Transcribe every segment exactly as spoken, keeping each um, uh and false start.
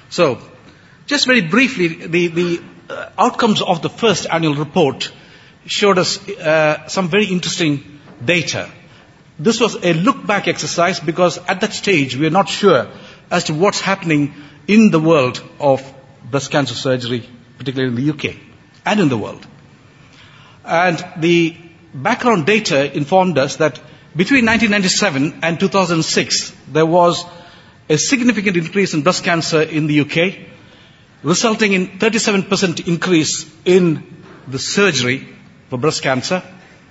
So, just very briefly, the, the uh, outcomes of the first annual report showed us uh, some very interesting data. This was a look-back exercise because at that stage we are not sure as to what's happening in the world of breast cancer surgery, particularly in the U K and in the world. And the background data informed us that between nineteen ninety-seven and two thousand six, there was a significant increase in breast cancer in the U K, resulting in thirty-seven percent increase in the surgery for breast cancer.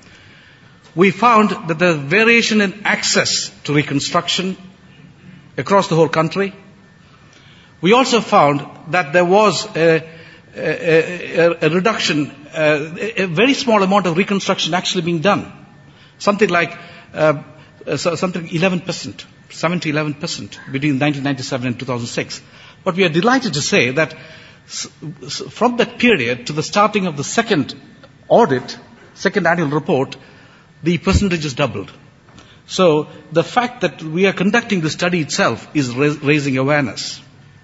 We found that there was variation in access to reconstruction across the whole country. We also found that there was a, a, a, a reduction, uh, a very small amount of reconstruction actually being done. Something like uh, something eleven percent, seven to eleven percent between nineteen ninety-seven and two thousand six. But we are delighted to say that from that period to the starting of the second audit, second annual report, the percentage is doubled. So the fact that we are conducting the study itself is raising awareness.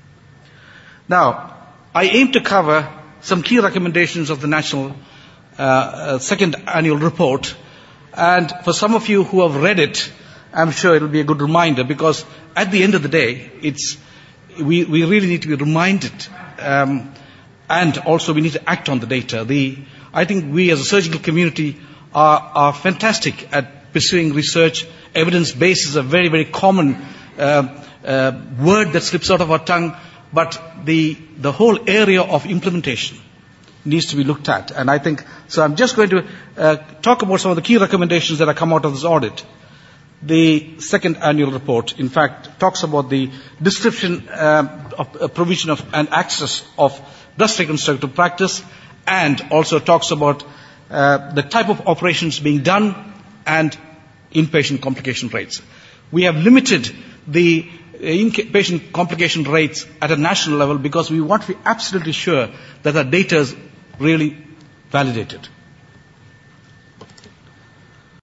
Now, I aim to cover some key recommendations of the national uh, uh, second annual report. And for some of you who have read it, I'm sure it will be a good reminder, because at the end of the day, it's we, we really need to be reminded, um, and also we need to act on the data. The, I think we as a surgical community are, are fantastic at pursuing research. Evidence-based is a very, very common uh, uh, word that slips out of our tongue, but the, the whole area of implementation needs to be looked at. And I think, so I'm just going to uh, talk about some of the key recommendations that have come out of this audit. The second annual report, in fact, talks about the description uh, of uh, provision of and access of breast reconstructive practice, and also talks about uh, the type of operations being done and inpatient complication rates. We have limited the inpatient complication rates at a national level because we want to be absolutely sure that our data is really validated.